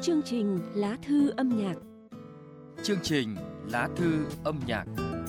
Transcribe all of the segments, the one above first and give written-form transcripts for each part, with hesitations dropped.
Chương trình Lá thư âm nhạc. Chương trình Lá thư âm nhạc.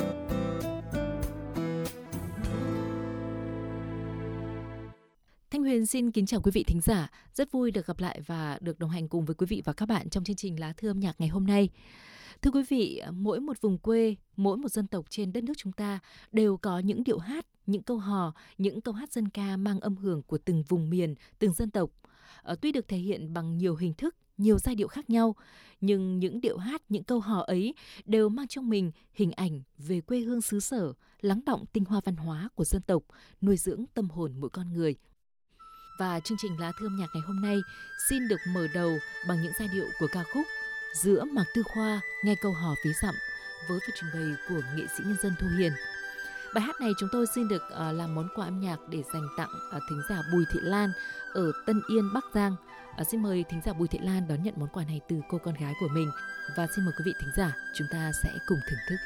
Thanh Huyền xin kính chào quý vị thính giả. Rất vui được gặp lại và được đồng hành cùng với quý vị và các bạn trong chương trình Lá thư âm nhạc ngày hôm nay. Thưa quý vị, mỗi một vùng quê, mỗi một dân tộc trên đất nước chúng ta đều có những điệu hát, những câu hò, những câu hát dân ca mang âm hưởng của từng vùng miền, từng dân tộc. Tuy được thể hiện bằng nhiều hình thức, nhiều giai điệu khác nhau, nhưng những điệu hát, những câu hò ấy đều mang trong mình hình ảnh về quê hương xứ sở, lắng đọng tinh hoa văn hóa của dân tộc, nuôi dưỡng tâm hồn mỗi con người. Và chương trình Lá thư âm nhạc ngày hôm nay xin được mở đầu bằng những giai điệu của ca khúc Giữa Mạc Tư Khoa nghe câu hò ví dặm với phần trình bày của nghệ sĩ nhân dân Thu Hiền. Bài hát này chúng tôi xin được làm món quà âm nhạc để dành tặng thính giả Bùi Thị Lan ở Tân Yên, Bắc Giang. Xin mời thính giả Bùi Thị Lan đón nhận món quà này từ cô con gái của mình. Và xin mời quý vị thính giả, chúng ta sẽ cùng thưởng thức.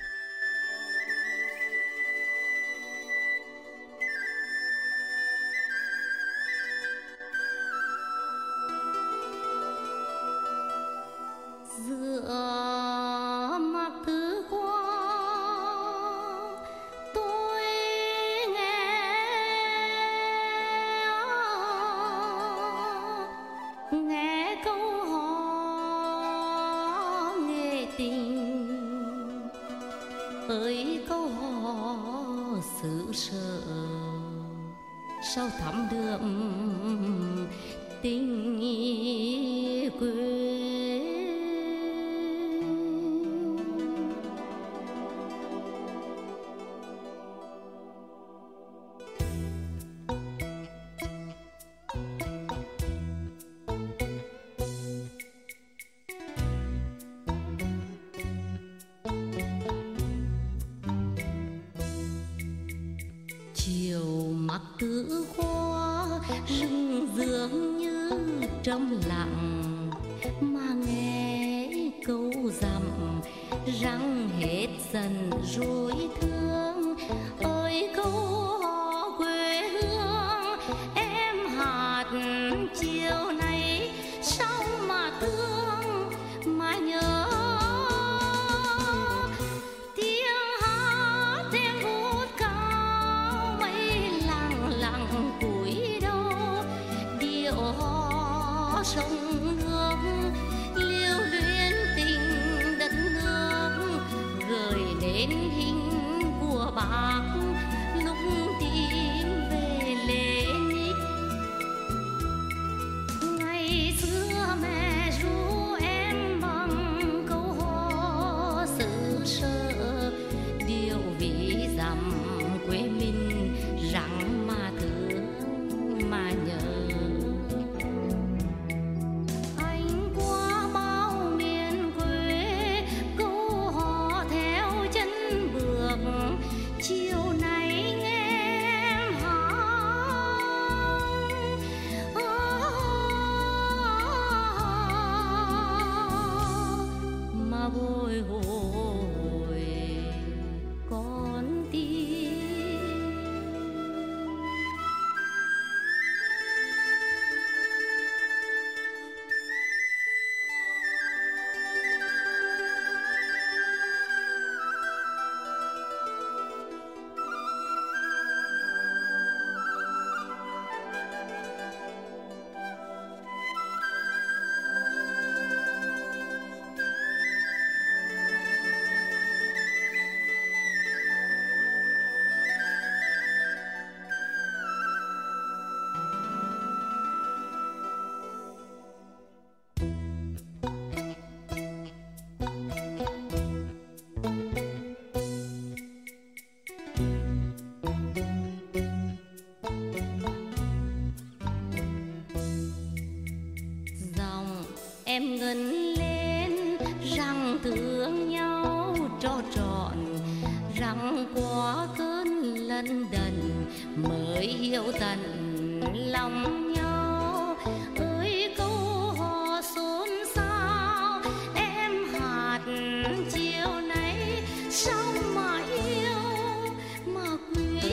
Giữa Mạc Tư Khoa tôi nghe câu hò nghệ tình, ơi câu hò xứ sở sao thắm đượm tình quê. Chiều Mạc Tư Khoa rừng dường như trầm lặng, mà nghe câu dặm răng hết dần rồi thương. Ơi câu hò quê hương em hát chiều nay sao mà thương mà nhớ. Sông nước liêu luyến tình đất nước, gửi đến hình của bác lúc tìm về Lenin. Ngày xưa mẹ ru em bằng câu hò xứ sở, điều ví dặm quê mình rằng mà thương mà nhớ. Em ngân lên rằng thương nhau cho trọn, rằng qua cơn lân đần mới hiểu tận lòng nhau. Ơi câu hò xôn xao em hát chiều nay sao mà yêu mà quý.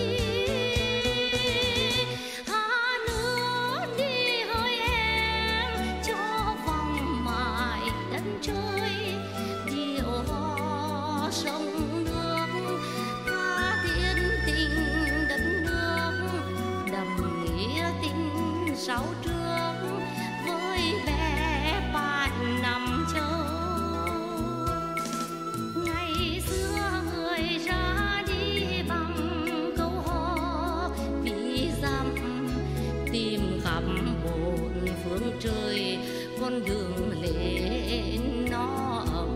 Hãy nữa đi hỡi em cho vòng mà sau trước với bé bạn nằm chờ. Ngày xưa người ra đi bằng câu hò vì dặm tìm khắp bốn phương trời con đường lên nó ấm.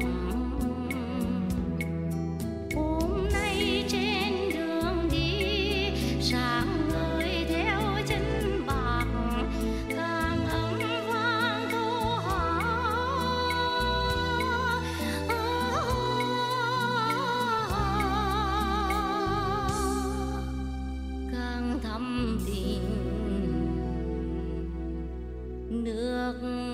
Hôm nay trên đường đi sáng ngời theo chân bạc càng ấm vang câu hò càng thắm tình nước non.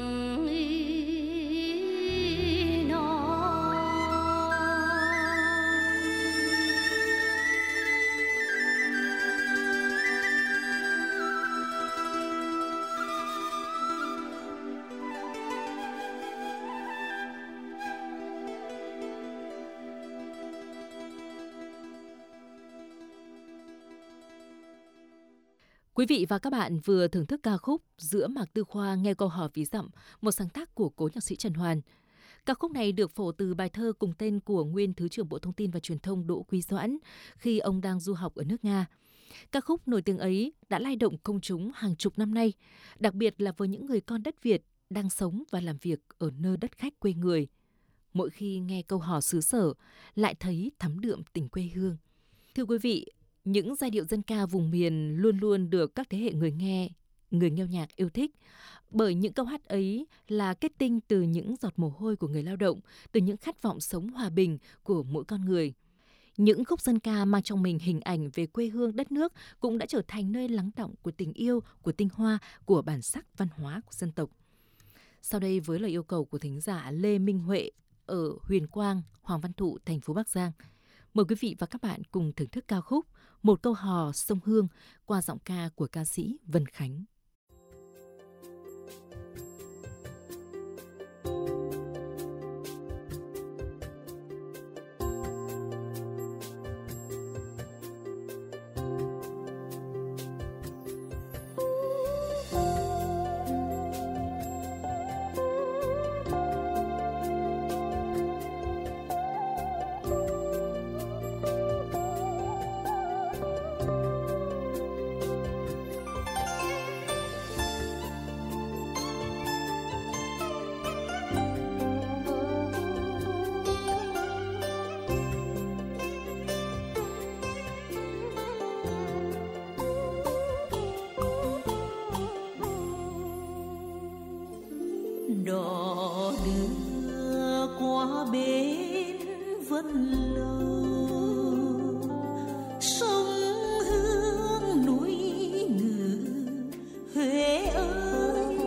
Quý vị và các bạn vừa thưởng thức ca khúc Giữa Mạc Tư Khoa nghe câu hò ví dặm, một sáng tác của cố nhạc sĩ Trần Hoàn. Ca khúc này được phổ từ bài thơ cùng tên của nguyên Thứ trưởng Bộ Thông tin và Truyền thông Đỗ Quý Doãn khi ông đang du học ở nước Nga. Ca khúc nổi tiếng ấy đã lay động công chúng hàng chục năm nay, đặc biệt là với những người con đất Việt đang sống và làm việc ở nơi đất khách quê người. Mỗi khi nghe câu hò xứ sở, lại thấy thắm đượm tình quê hương. Thưa quý vị, những giai điệu dân ca vùng miền luôn luôn được các thế hệ người nghe, người nghêu nhạc yêu thích. Bởi những câu hát ấy là kết tinh từ những giọt mồ hôi của người lao động, từ những khát vọng sống hòa bình của mỗi con người. Những khúc dân ca mang trong mình hình ảnh về quê hương đất nước cũng đã trở thành nơi lắng đọng của tình yêu, của tinh hoa, của bản sắc văn hóa của dân tộc. Sau đây với lời yêu cầu của thính giả Lê Minh Huệ ở Huyền Quang, Hoàng Văn Thụ, thành phố Bắc Giang, mời quý vị và các bạn cùng thưởng thức ca khúc Một câu hò sông Hương qua giọng ca của ca sĩ Vân Khánh. Đò đưa qua bến Vân Lâu, sông Hương núi Ngự. Huế ơi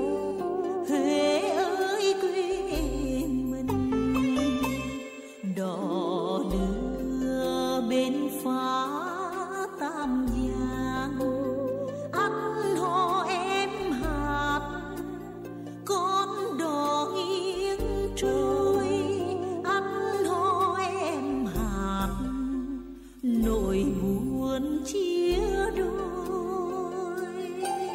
quê mình. Đò đưa bên phá Tam Giang, ăn hò em hát con đò nghiêng trôi. Ăn hò em hát nỗi buồn chia đôi.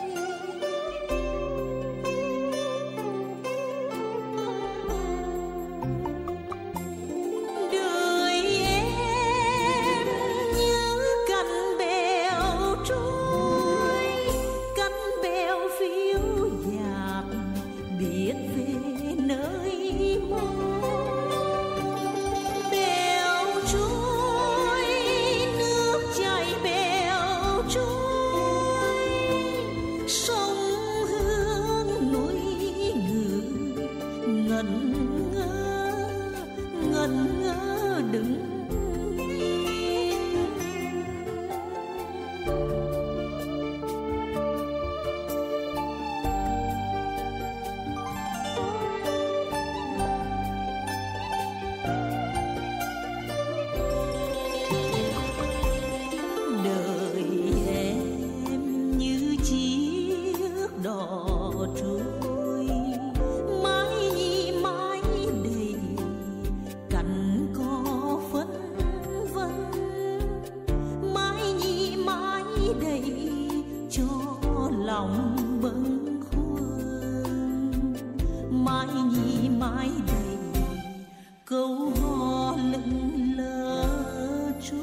Đời em như cành bèo trôi, cành bèo phiêu dạt biết về nơi mong. Bèo trôi nước chảy bèo trôi, sông Hương núi Ngự. Ngẩn ngơ đứng nhìn. Đời em như chiếc đò trôi, mãi đầy cành cỏ phân vân. Mãi đầy cho lòng bâng khuâng. Mãi nhi mãi đầy câu hò lững lờ trôi.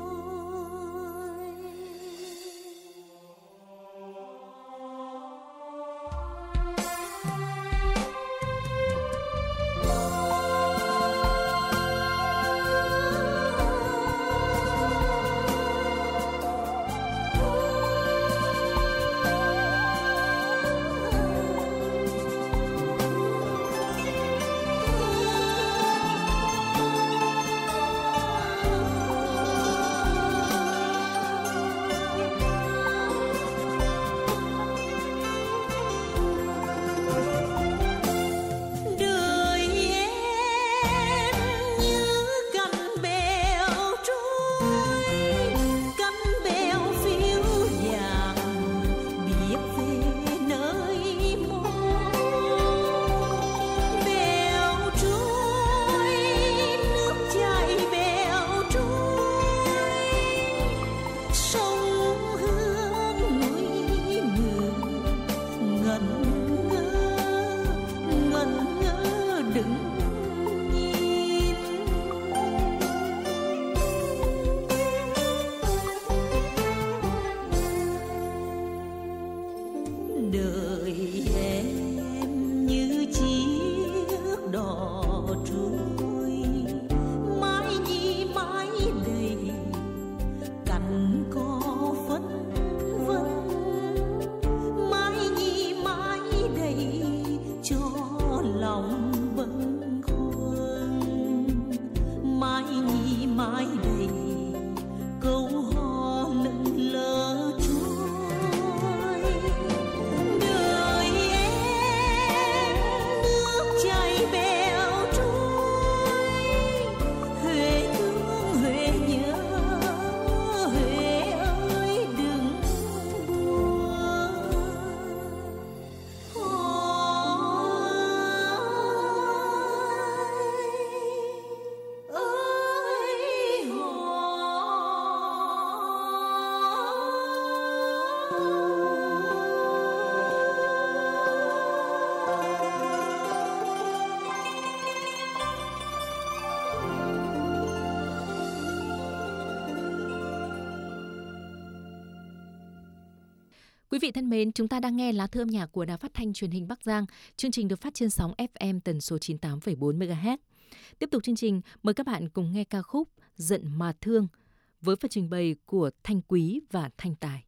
Quý vị thân mến, chúng ta đang nghe lá thư âm nhạc của Đài Phát thanh Truyền hình Bắc Giang. Chương trình được phát trên sóng FM tần số 98,4 MHz. Tiếp tục chương trình, mời các bạn cùng nghe ca khúc Giận mà thương với phần trình bày của Thanh Quý và Thanh Tài.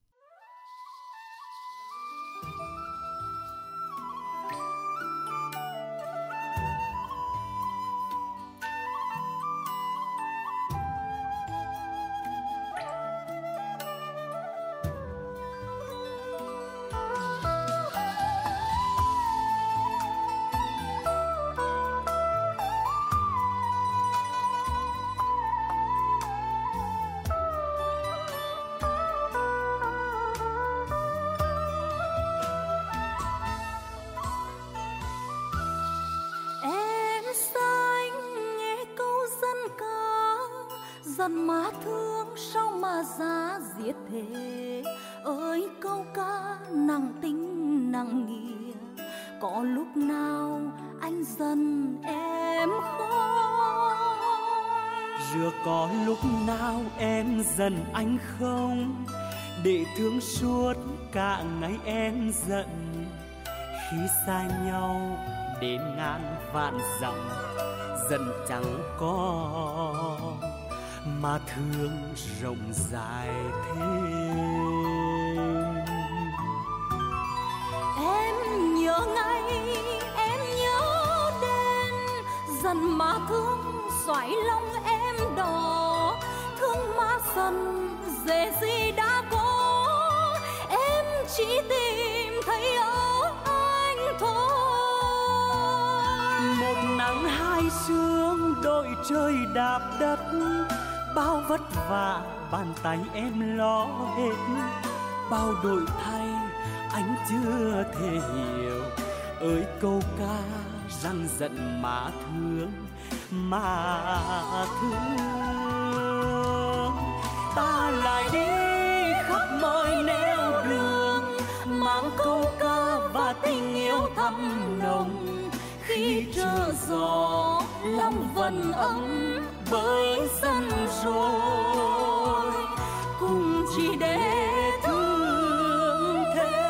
Giận mà thương sao mà giá giết thế, ơi câu ca nặng tình nặng nghĩa. Có lúc nào anh giận em không? Rửa có lúc nào em giận anh không? Để thương suốt cả ngày em giận. Khi xa nhau đến ngàn vạn dặm, giận chẳng có mà thương rộng dài thêm. Em nhớ ngày, em nhớ đêm, giận mà thương xoáy lòng em đỏ. Thương mà giận dễ gì đã có, em chỉ tìm thấy ở anh thôi. Một nắng hai sương đội trời đạp đất, bao vất vả bàn tay em lo hết. Bao đổi thay anh chưa thể hiểu, ơi câu ca rằng giận mà thương, mà thương. Ta lại đi khắp mọi nẻo đường, mang câu ca thắm nồng. Khi trở gió lòng vẫn ấm bởi dân rồi, cùng chỉ để thương thế.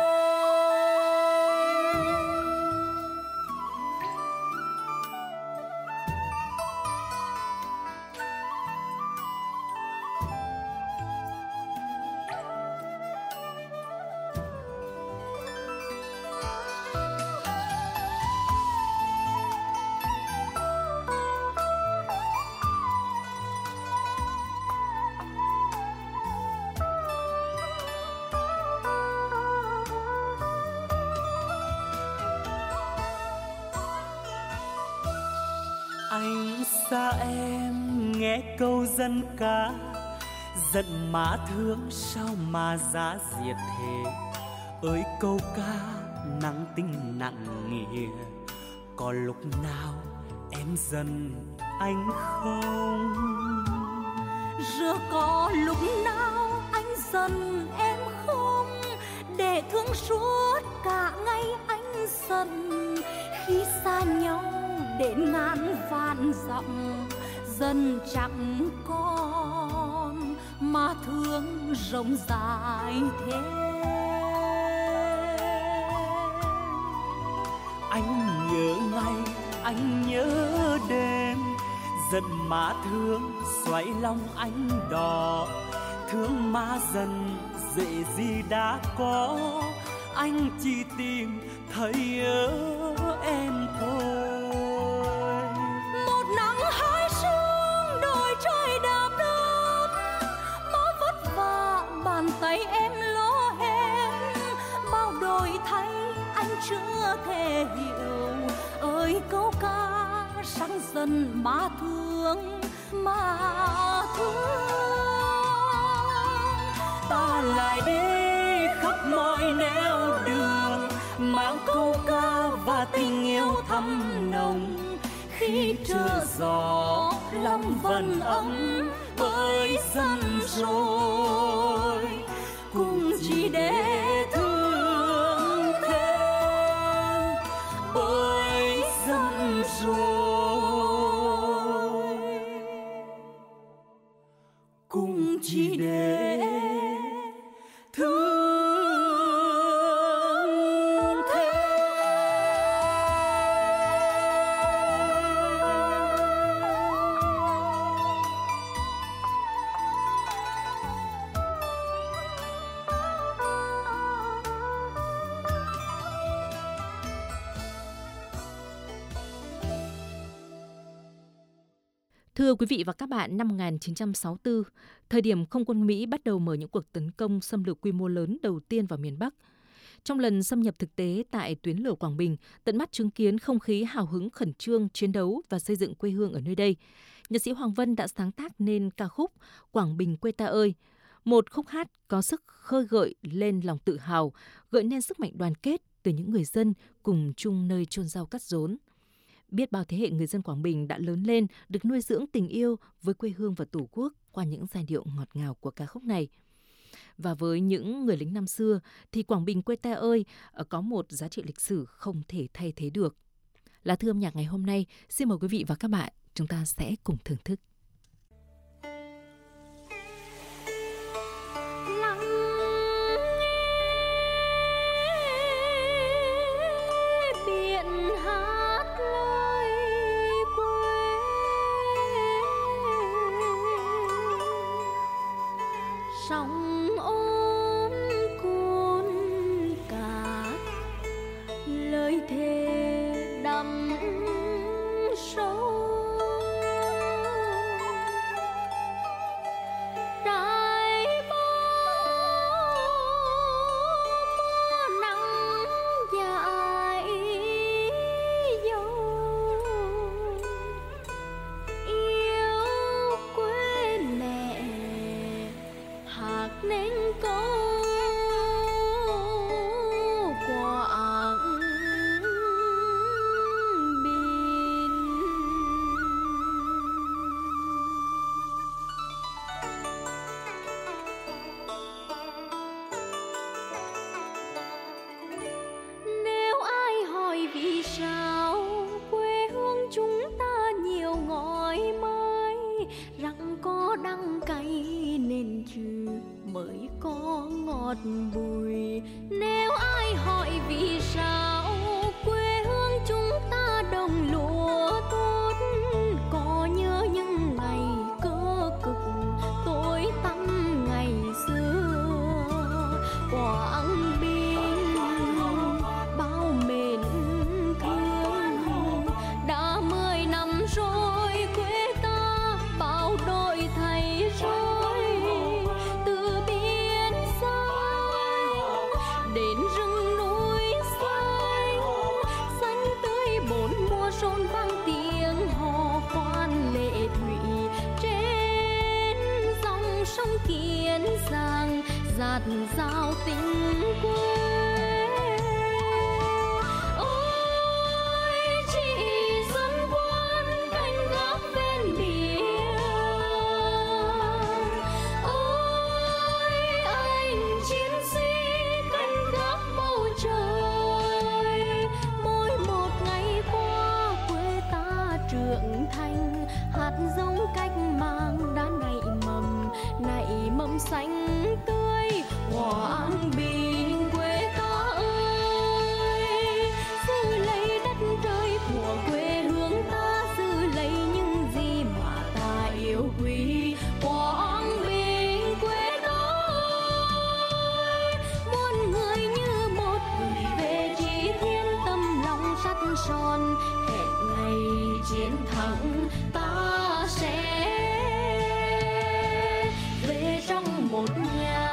Anh xa em nghe câu dân ca, giận má thương sao mà giá diệt thế. Ơi câu ca nặng tình nặng nghĩa, có lúc nào em giận anh không? Giờ có lúc nào anh giận em không? Để thương suốt cả ngày anh giận. Khi xa nhau đến ngàn vạn dặm, dần chẳng còn mà thương rộng dài thế. Anh nhớ ngày, anh nhớ đêm, giận má thương xoáy lòng anh đỏ. Thương má dần dễ gì đã có, anh chỉ tìm thấy nhớ em thôi. Một nắng hai sương đôi trời đạp đất, bao vất vả bàn tay em lo hết. Bao đổi thay anh chưa thể hiểu, ơi câu ca sáng dần má thương má thương. Ta lại đi khắp mọi nẻo đường, mang câu ca và tình yêu thắm nồng. Khi trở gió lòng vẫn ấm bởi dân rồi, cùng chỉ để thương thêm bởi dân rồi, cùng chỉ để thương. Thưa quý vị và các bạn, năm 1964, thời điểm không quân Mỹ bắt đầu mở những cuộc tấn công xâm lược quy mô lớn đầu tiên vào miền Bắc. Trong lần xâm nhập thực tế tại tuyến lửa Quảng Bình, tận mắt chứng kiến không khí hào hứng khẩn trương chiến đấu và xây dựng quê hương ở nơi đây, nhạc sĩ Hoàng Vân đã sáng tác nên ca khúc Quảng Bình quê ta ơi, một khúc hát có sức khơi gợi lên lòng tự hào, gợi nên sức mạnh đoàn kết từ những người dân cùng chung nơi chôn rau cắt rốn. Biết bao thế hệ người dân Quảng Bình đã lớn lên được nuôi dưỡng tình yêu với quê hương và Tổ quốc qua những giai điệu ngọt ngào của ca khúc này. Và với những người lính năm xưa thì Quảng Bình quê ta ơi có một giá trị lịch sử không thể thay thế được. Lá thư âm nhạc ngày hôm nay, xin mời quý vị và các bạn chúng ta sẽ cùng thưởng thức. Sóng ôm cuốn cát, lời thề đắm sâu. ngọt bùi. Nếu ai hỏi vì sao quê hương chúng ta đồng lúa tốt, có nhớ những ngày cơ cực tối tăm ngày xưa. Quảng Bình bao mến thương, đã 10 năm rồi quê ta bao đổi thay rồi. Từ biển xanh đến rừng núi xanh, xanh tươi bốn mùa rộn vang tiếng hò khoan lệ thủy. Trên dòng sông Kiến Giang dạt dào tình quê. Ôi chị dân quân canh gác bên biển, ôi anh chiến sĩ canh gác bầu trời. Mỗi một ngày qua quê ta trưởng thành, hạt giống cách mạng đã nảy mầm xanh tươi. Quảng Bình quê ta ơi, giữ lấy đất trời của quê hương ta, giữ lấy những gì mà ta yêu quý. Quảng Bình quê ta ơi, muôn người như một gửi về chỉ thiên, tâm lòng sắt son hẹn ngày chiến thắng. Ta sẽ về trong một nhà.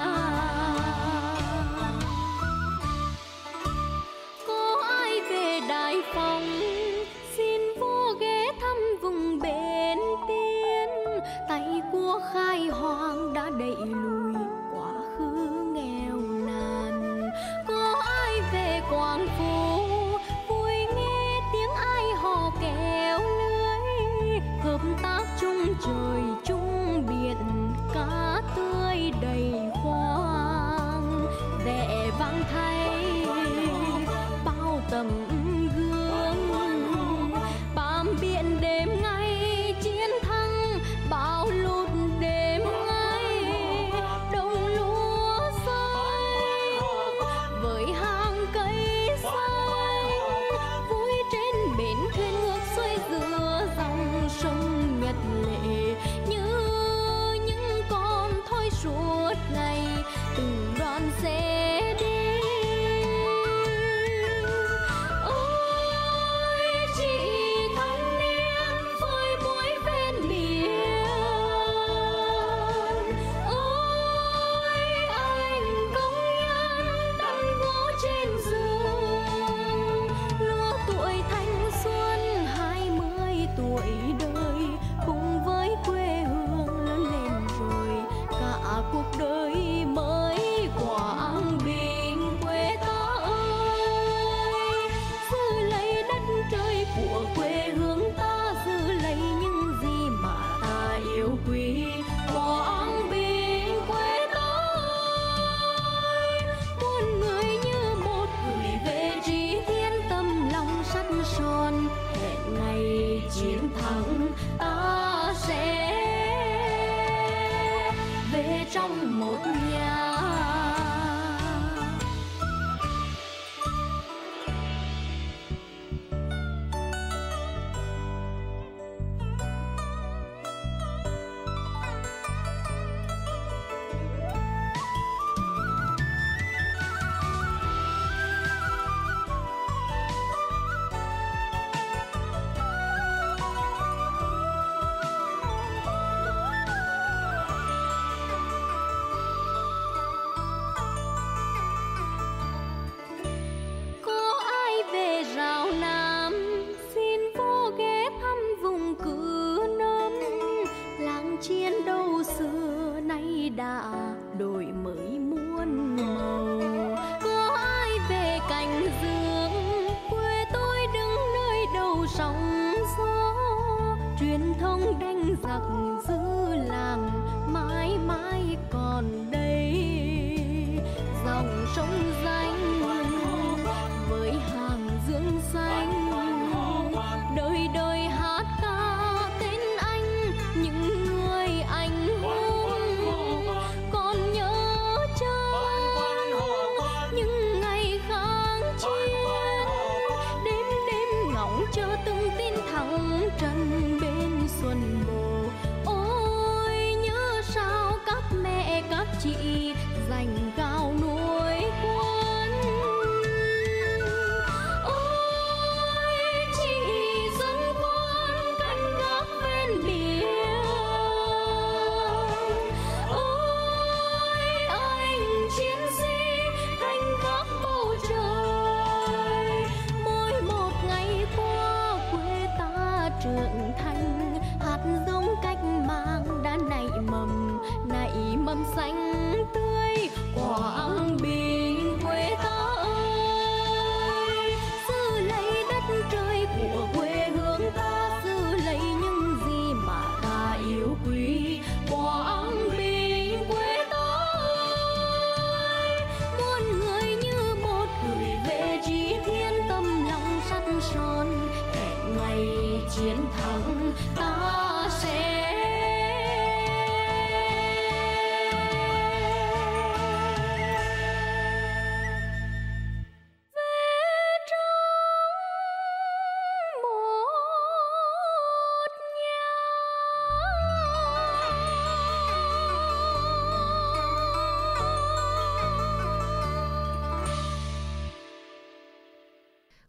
Có ai về Đại Phòng xin vô ghé thăm vùng bến Tiên, tay của khai hoang đã đẩy lùi quá khứ nghèo nàn. Có ai về Quảng Phú vui nghe tiếng ai hò kéo lưới, hợp tác chung trời chung biển, cá tươi đầy khoang. Vẻ vang thay bao tấm gương, bám biển đêm ngày chiến thắng, bão lụt đêm ngày đồng lúa xanh. Với hàng cây xanh vui trên bến thuyền ngược xuôi giữa dòng sông Nhật lệ,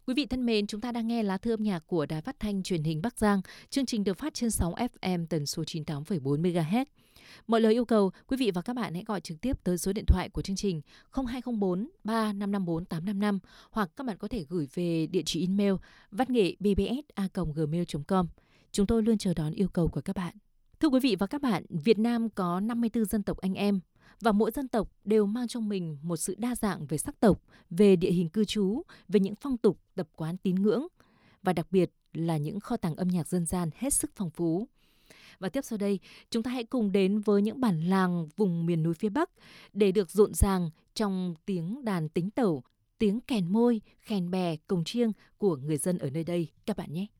Quý vị thân mến, chúng ta đang nghe lá thư âm nhạc của Đài Phát thanh Truyền hình Bắc Giang. Chương trình được phát trên sóng FM tần số 98,4 MHz. Mọi lời yêu cầu, quý vị và các bạn hãy gọi trực tiếp tới số điện thoại của chương trình 0204 3554 855 hoặc các bạn có thể gửi về địa chỉ email vangnghệ@bbs.gmail.com. Chúng tôi luôn chờ đón yêu cầu của các bạn. Thưa quý vị và các bạn, Việt Nam có 54 dân tộc anh em và mỗi dân tộc đều mang trong mình một sự đa dạng về sắc tộc, về địa hình cư trú, về những phong tục, tập quán tín ngưỡng và đặc biệt là những kho tàng âm nhạc dân gian hết sức phong phú. Và tiếp sau đây, chúng ta hãy cùng đến với những bản làng vùng miền núi phía Bắc để được rộn ràng trong tiếng đàn tính tẩu, tiếng kèn môi, kèn bè, cồng chiêng của người dân ở nơi đây các bạn nhé.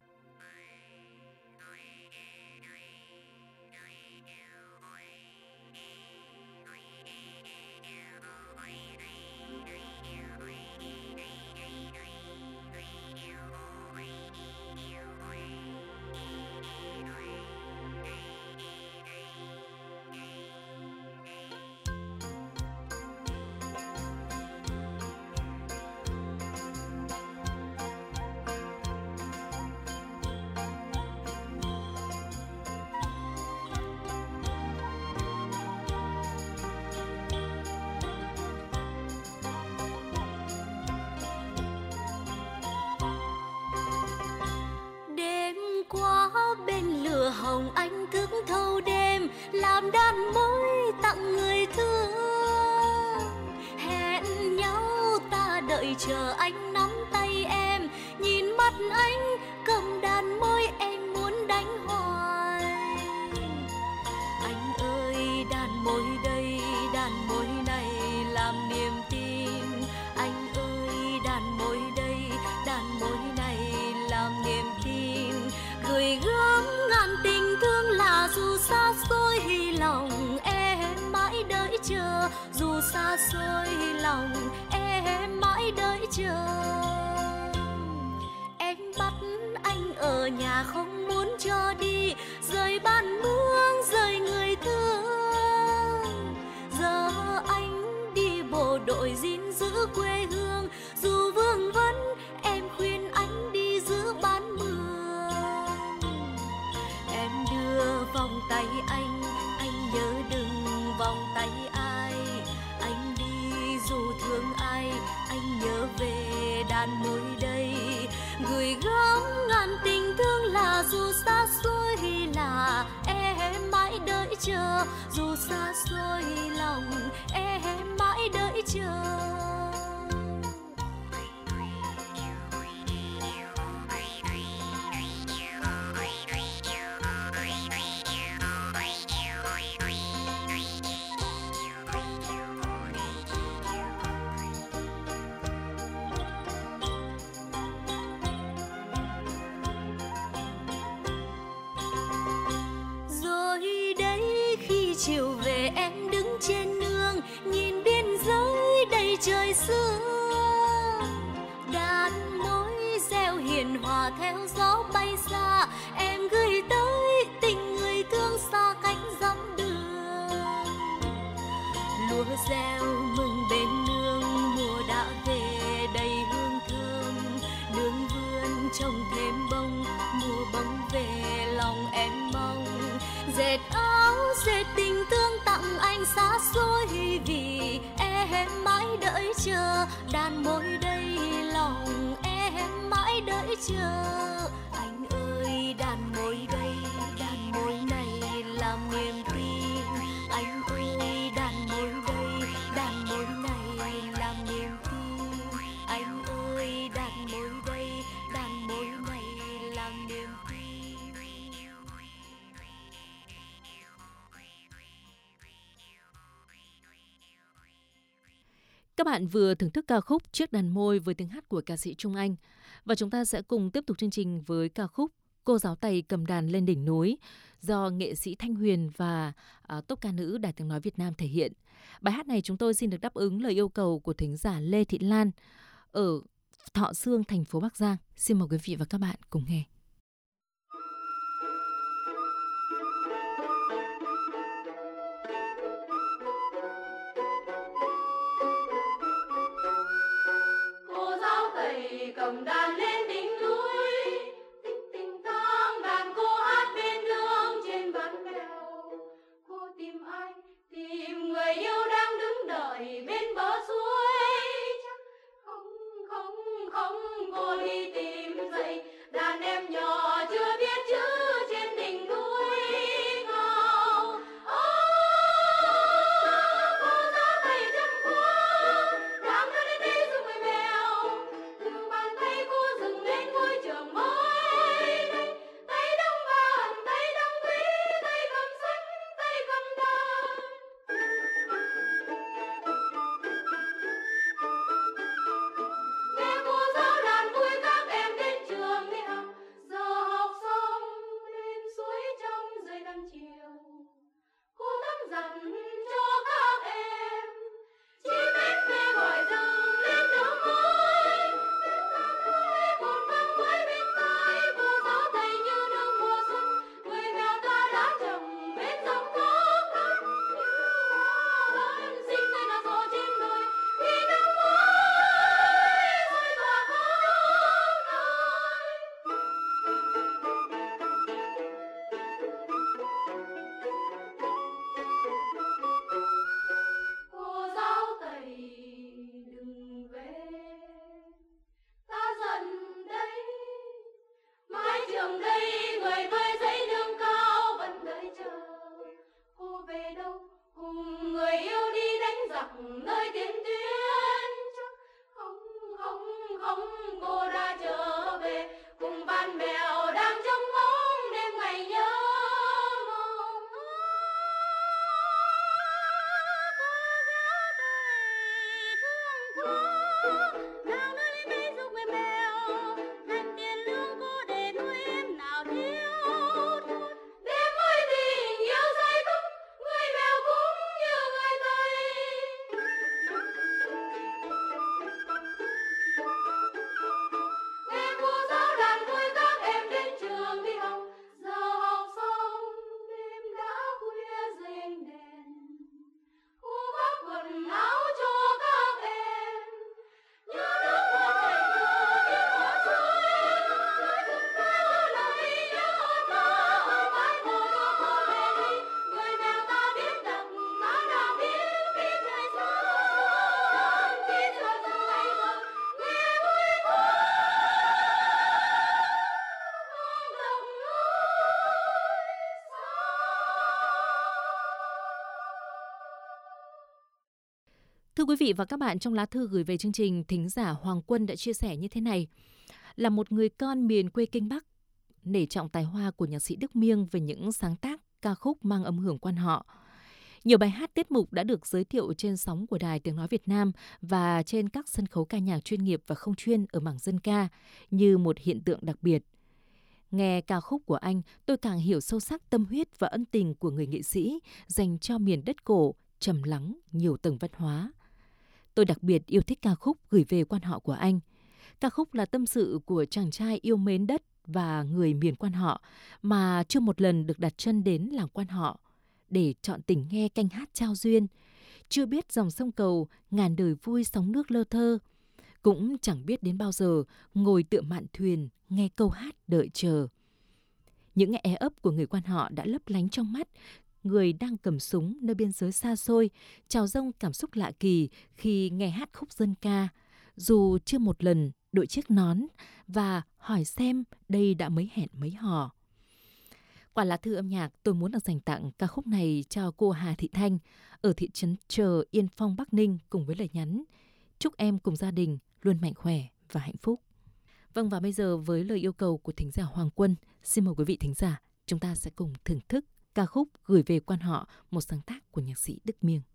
hồng anh thức thâu đêm làm đàn môi tặng người thương. Hẹn nhau ta đợi chờ anh nắm tay em, nhìn mắt anh cầm đàn môi em muốn đánh hoài. Anh ơi đàn môi đây, đàn môi này làm niềm tin. Anh ơi đàn môi đây, đàn môi này làm niềm tin. Gửi gắm ngàn tình thương là dù xa xôi lòng em mãi đợi chờ, dù xa xôi lòng em mãi đợi chờ. Em bắt anh ở nhà không muốn cho đi, rời ban mương rời người thương. Giờ anh đi bộ đội gìn giữ quê hương, dù vương vấn em khuyên anh đi giữ ban mương. Em đưa vòng tay anh nhớ đừng vòng tay ai. Anh đi dù thương ai, anh nhớ về đàn môi đây. Gửi gắm ngàn tình thương là dù xa xôi là em mãi đợi chờ, dù xa xôi lòng em mãi đợi chờ. Chiều về em đứng trên nương, nhìn biên giới đầy trời sương. Đàn môi reo hiền hòa theo gió bay xa, em gửi tới tình người thương xa cách dặm đường. Lúa reo mừng bên nương, mùa đã về đầy hương thơm. Nương vườn trồng thêm bông, mùa bông về lòng em mong. Dệt áo dệt tình thương tặng anh xa xôi, vì em mãi đợi chờ. Đàn môi đây lòng em mãi đợi chờ. Anh ơi đàn môi đây, đàn môi này làm niềm tin. Anh ơi đàn môi đây, đàn môi này làm niềm tin. Anh ơi đàn môi đây, đàn môi này làm niềm tin. Các bạn vừa thưởng thức ca khúc Chiếc đàn môi với tiếng hát của ca sĩ Trung Anh. Và chúng ta sẽ cùng tiếp tục chương trình với ca khúc Cô giáo Tày cầm đàn lên đỉnh núi do nghệ sĩ Thanh Huyền và tốp ca nữ Đài Tiếng Nói Việt Nam thể hiện. Bài hát này chúng tôi xin được đáp ứng lời yêu cầu của thính giả Lê Thị Lan ở Thọ Sương, thành phố Bắc Giang. Xin mời quý vị và các bạn cùng nghe. cầm đàn lên đỉnh núi, tích tình tang đàn cô hát bên đường trên ván bèo. Cô tìm ai? Tìm người yêu đang đứng đợi bên bờ suối. Chắc không cô đi tìm dậy đàn em nhỏ chưa biết chữ trên đỉnh núi ngào. Cô ra tay chân qua đang đưa đến đây giúp người mèo, từ bàn tay cô dừng lên ngôi trường mới. Tay đông vàng, tay đông quý, tay cầm sách, tay cầm đàn. Nghe cô giáo đàn vui các em đến trường đi học, giờ học xong lên suối trong rơi nắng chiều. Cô tắm dần cho các em, chỉ biết về gọi rừng lên nước mới. Bên ta nơi một vang mới bên tai, cô giáo thầy như nước mùa xuân. Người mèo ta đã trồng bên dòng có khát như hoa ân sinh tươi nở rộ trên đồi. Khi năm mới rơi tỏa khắp nơi. Cô giáo thầy đừng về, ta dần đây. Mái trường đây người thuê giấy lương cao vẫn đợi chờ. Cô về đâu cùng người yêu đi đánh giặc nơi tiền tuyến. Chắc không cô đã trở về cùng bạn bèo đang trông ngóng đêm ngày nhớ mong. Nàng đưa đến đây giúp người mèo, dành tiền lương cô để nuôi em nào thiếu thốn. Đêm mới tình yêu say khúc, người mèo cũng như người thầy. Nghe cô giáo đàn vui các em đến trường đi học, giờ học xong đêm đã khuya rơi ánh đèn. Cô vác quần áo cho các em, như nước mưa chảy từ tiếng hoa suối. Lời dừng theo lời nhớ ta ở mái hồ cho cô về đây. Người mèo ta biết rằng ta đã biết khi trời sáng, khi trời dần ngày giờ nghe vui quá. Đồng lối xa. Thưa quý vị và các bạn, trong lá thư gửi về chương trình, thính giả Hoàng Quân đã chia sẻ như thế này. Là một người con miền quê Kinh Bắc, nể trọng tài hoa của nhạc sĩ Đức Miêng về những sáng tác ca khúc mang âm hưởng quan họ. Nhiều bài hát tiết mục đã được giới thiệu trên sóng của Đài Tiếng Nói Việt Nam và trên các sân khấu ca nhạc chuyên nghiệp và không chuyên ở mảng dân ca như một hiện tượng đặc biệt. Nghe ca khúc của anh, tôi càng hiểu sâu sắc tâm huyết và ân tình của người nghệ sĩ dành cho miền đất cổ, trầm lắng, nhiều tầng văn hóa. Tôi đặc biệt yêu thích ca khúc Gửi về quan họ của anh. Ca khúc là tâm sự của chàng trai yêu mến đất và người miền quan họ mà chưa một lần được đặt chân đến làng quan họ để chọn tình nghe canh hát trao duyên. Chưa biết dòng sông cầu ngàn đời vui sóng nước lơ thơ. Cũng chẳng biết đến bao giờ ngồi tựa mạn thuyền nghe câu hát đợi chờ. Những e ấp của người quan họ đã lấp lánh trong mắt người đang cầm súng nơi biên giới xa xôi, trào dâng cảm xúc lạ kỳ khi nghe hát khúc dân ca, dù chưa một lần đội chiếc nón và hỏi xem đây đã mấy hẹn mấy hò. Qua lá thư âm nhạc, tôi muốn được dành tặng ca khúc này cho cô Hà Thị Thanh ở thị trấn Chờ, Yên Phong, Bắc Ninh cùng với lời nhắn: chúc em cùng gia đình luôn mạnh khỏe và hạnh phúc. Vâng, và bây giờ với lời yêu cầu của thính giả Hoàng Quân, xin mời quý vị thính giả, chúng ta sẽ cùng thưởng thức ca khúc Gửi về quan họ, một sáng tác của nhạc sĩ Đức Miêng.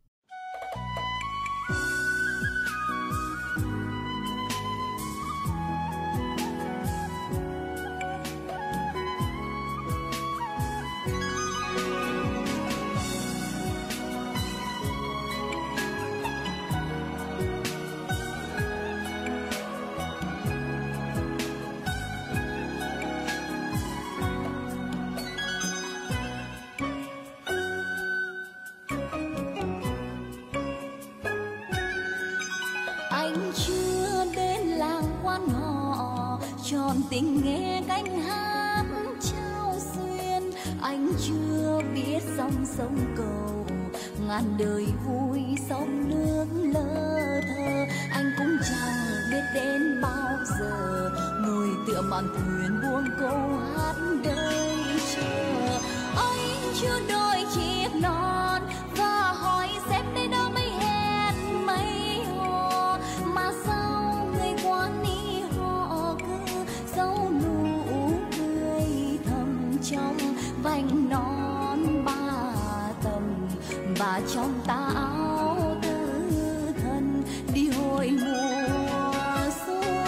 Anh chưa đến làng quan họ tròn tình nghe cánh hát trao xuyên. Anh chưa biết dòng sông cầu ngàn đời vui sông nước lơ thơ. Anh cũng chẳng biết đến bao giờ ngồi tựa mạn thuyền buông câu hát đời chờ. Anh chưa đôi chiếc non và hỏi xem đây đâu mấy hẹn mấy hò, mà sao người quan đi họ cứ dấu nụ cười thầm trong vành non ba tầm và trong tà áo tư thân đi hồi mùa xuân.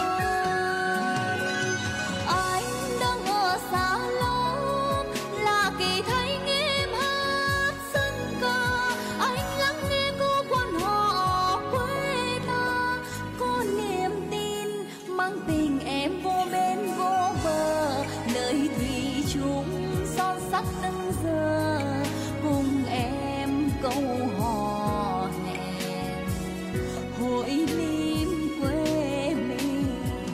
Anh đang ở xa lắm là kỳ thấy em hát dân ca. Anh lắng nghe cô quan họ quê ta, có niềm tin mang tình em vô bên vô bờ. Lời thủy chung son sắt từng giờ cùng em câu hò hẹn hội lim quê mình.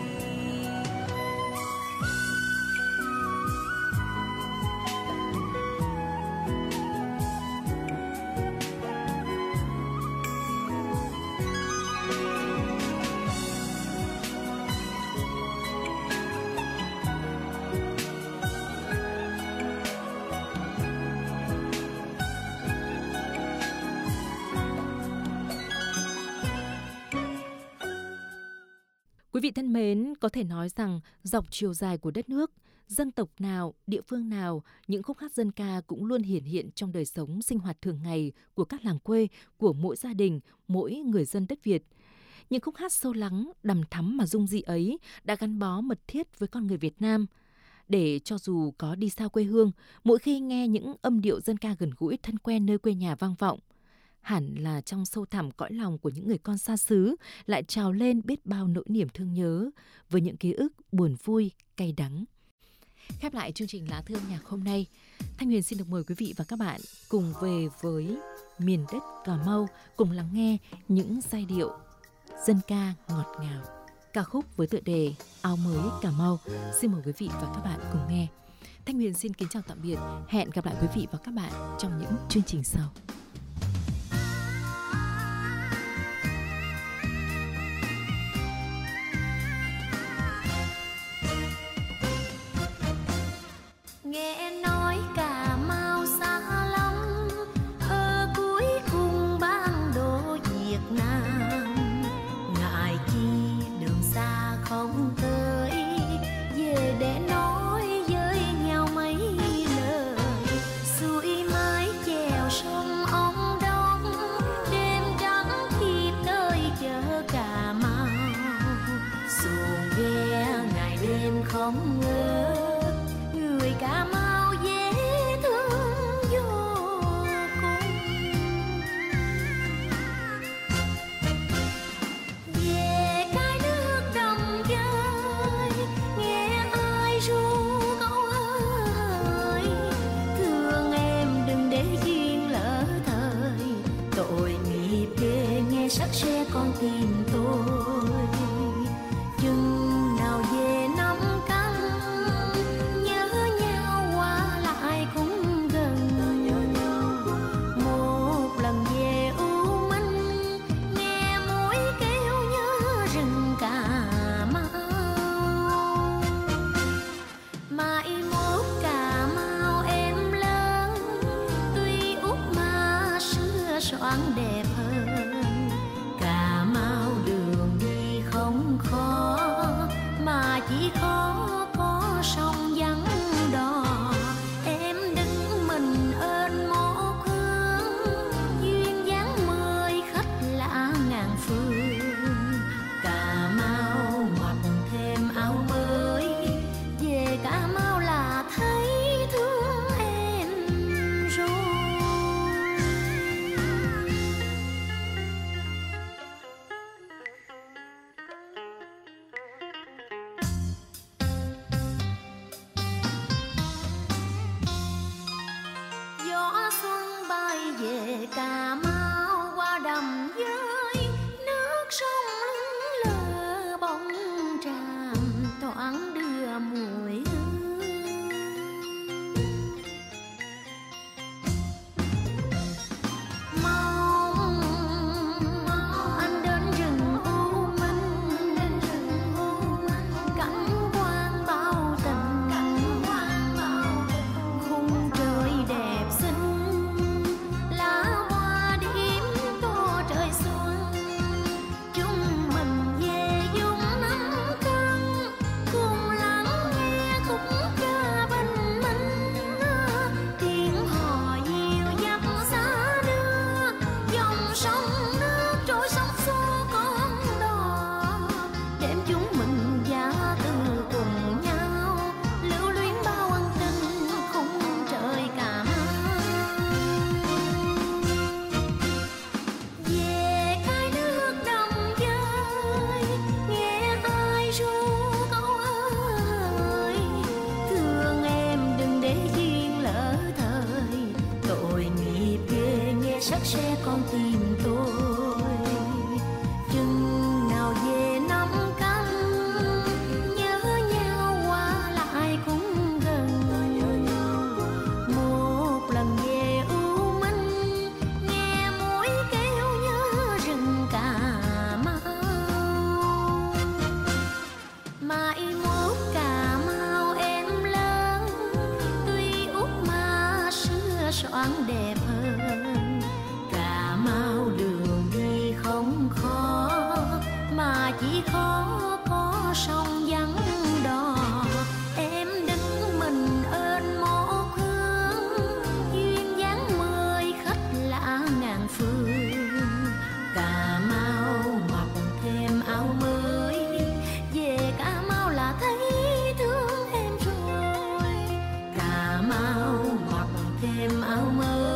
Quý vị thân mến, có thể nói rằng dọc chiều dài của đất nước, dân tộc nào, địa phương nào, những khúc hát dân ca cũng luôn hiển hiện trong đời sống sinh hoạt thường ngày của các làng quê, của mỗi gia đình, mỗi người dân đất Việt. Những khúc hát sâu lắng, đằm thắm mà dung dị ấy đã gắn bó mật thiết với con người Việt Nam. Để cho dù có đi xa quê hương, mỗi khi nghe những âm điệu dân ca gần gũi thân quen nơi quê nhà vang vọng, hẳn là trong sâu thẳm cõi lòng của những người con xa xứ lại trào lên biết bao nỗi niềm thương nhớ với những ký ức buồn vui, cay đắng. Khép lại chương trình Lá Thư Âm Nhạc hôm nay, Thanh Huyền xin được mời quý vị và các bạn cùng về với miền đất Cà Mau, cùng lắng nghe những giai điệu dân ca ngọt ngào. Ca khúc với tựa đề Áo Mới Cà Mau. Xin mời quý vị và các bạn cùng nghe. Thanh Huyền xin kính chào tạm biệt. Hẹn gặp lại quý vị và các bạn trong những chương trình sau. Nghe nói Cà Mau xa lắm, ở cuối cùng bản đồ Việt Nam. Ngại chi đường xa không tới, về để nói với nhau mấy lời. Xuôi mái chèo sông Ông Đông, đêm trắng khi tới chợ Cà Mau. Xuồng ghe ngày đêm không ngớt, người Cà Mau dễ thương vô cùng. Về cái nước đồng chơi, nghe ai ru câu ơi, thương em đừng để duyên lỡ thời. Tội nghiệp ghê nghe sắc xe con tim tôi. Chừng nào về năm canh, nhớ nhau qua lại cũng gần. Một lần về U Minh, nghe muối kêu nhớ rừng Cà Mau. Mai mốt Cà Mau em lớn, tuy út mà xưa soạn đẹp hơn. Cà Mau đường đi không khó, mà chỉ khó có sông vắng đò. Em đứng mình ơn một hương, duyên dáng mời khách lạ ngàn phương. Cà Mau mặc thêm áo mới, về Cà Mau là thấy thương em rồi. Gió xuân bay về Cà Mau qua đầm với nước sông lững lờ bóng tràm thoáng đưa. ru câu ơi, thương em đừng để duyên lỡ thời, tội nghiệp ghê nghe sắc xe con tim tôi. Chừng nào về năm canh, nhớ nhau qua lại cũng gần, một lần về u minh, nghe mũi kêu nhớ rừng Cà Mau. Mai mốt Cà Mau em lớn, tuy út mà xưa soạn đẹp hơn. Cà Mau đường đi không khó, mà chỉ khó có sông vắng đò. Em đứng mình ơn một hướng, duyên dáng mời khách lạ ngàn phương. Cà Mau mặc thêm áo mới, về Cà Mau là thấy thương em rồi. Cà Mau mặc thêm áo mới,